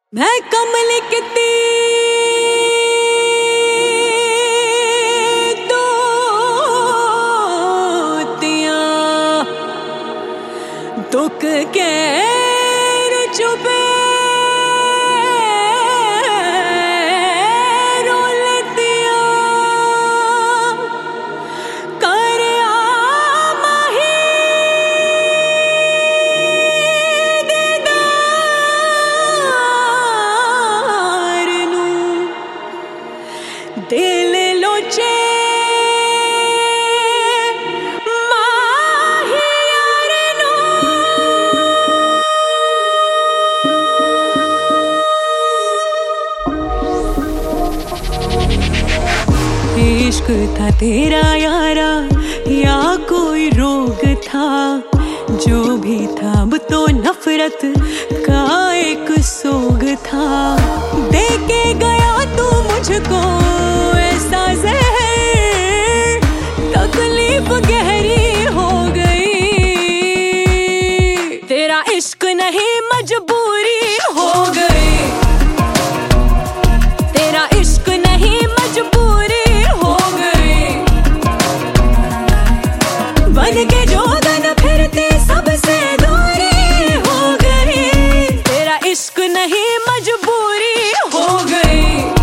मैं कमल किती दोतियां दुख कैर चुपे दिल लोचे माहियार नू इश्क था तेरा यारा या कोई रोग था, जो भी था अब तो नफरत का एक सोग था। दे के गया तू मुझको ऐसा ज़हर, तकलीफ गहरी हो गई। तेरा इश्क नहीं मजबूरी हो गई, तेरा इश्क नहीं मजबूरी हो गई। बन के जोगन फिरते सबसे दूरी हो गई, तेरा इश्क नहीं मजबूरी हो गई।